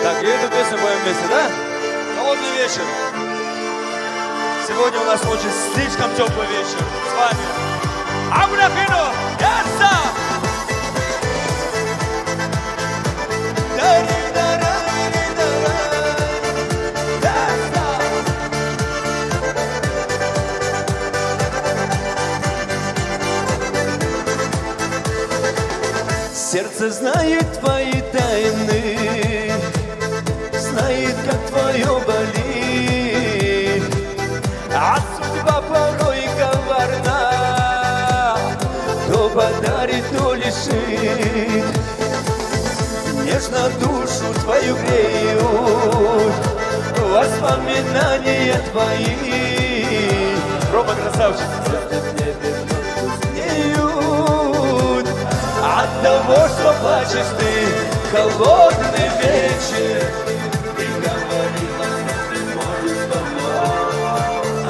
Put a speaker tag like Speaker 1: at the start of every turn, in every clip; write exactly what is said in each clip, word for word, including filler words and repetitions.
Speaker 1: Так, и эту песню поем вместе, да? Холодный вечер. Сегодня у нас очень слишком теплый вечер. С вами Агуляфино Ярса!
Speaker 2: Сердце знает твои тайны, знает, как твое болит, а судьба порой коварна, то подарит, то лишит. Нежно душу твою греют воспоминания твои.
Speaker 1: Рома красавчик.
Speaker 2: От того, что плачешь ты, холодный вечер. Ты говорила, что ты можешь помочь.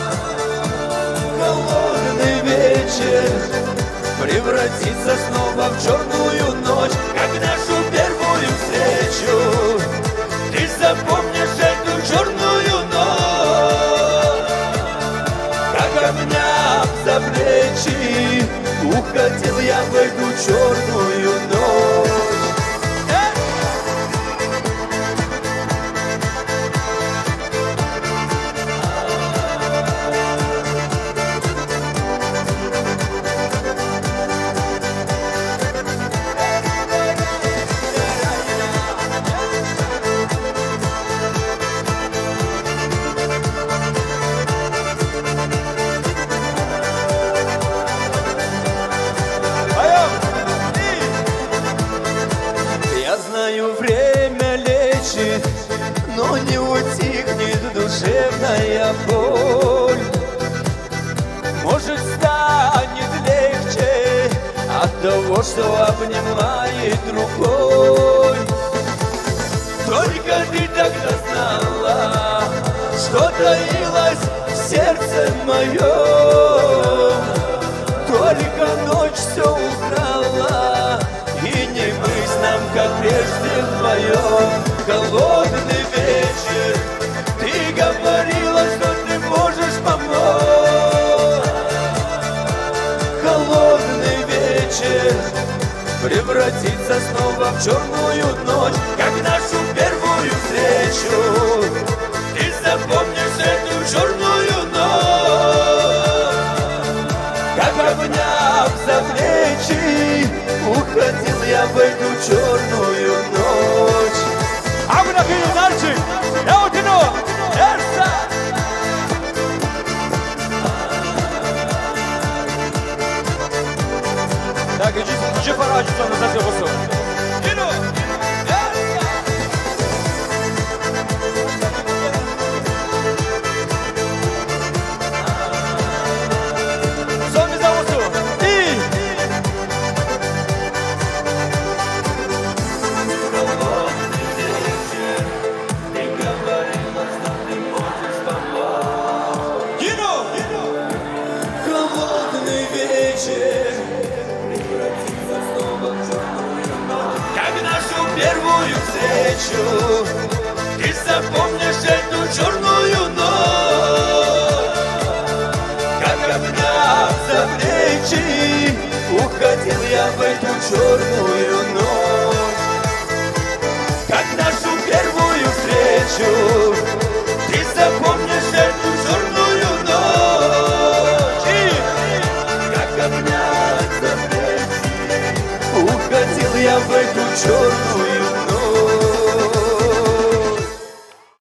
Speaker 2: Холодный вечер превратится снова в черную ночь, как нашу первую встречу. Ты запомнишь эту черную ночь, как обняв за плечи, уходил я в эту черную ночь. Время лечит, но не утихнет душевная боль. Может, станет легче от того, что обнимает рукой. Только ты тогда знала, что таилось в сердце моем. Только ночь все украла, и не быть нам, как прежде вдвоем. Холодный вечер, ты говорила, что ты можешь помочь. Холодный вечер превратится снова в черную ночь, как нашу первую встречу. Ты запомнишь эту черную ночь, как обняв за плечи, уходил я в эту черную ночь.
Speaker 1: Агуляфино Нарчик! Яутино! Ярса! Так, иди, иди поворачиваться назад его высот. Иду! Ярса! Зоми за усу! И!
Speaker 2: Первую встречу, ты запомнишь эту черную ночь, как обняв за плечи, уходил я в эту черную ночь, как нашу первую встречу, ты запомнишь эту черную ночь, как обняв за плечи, уходил я в эту черную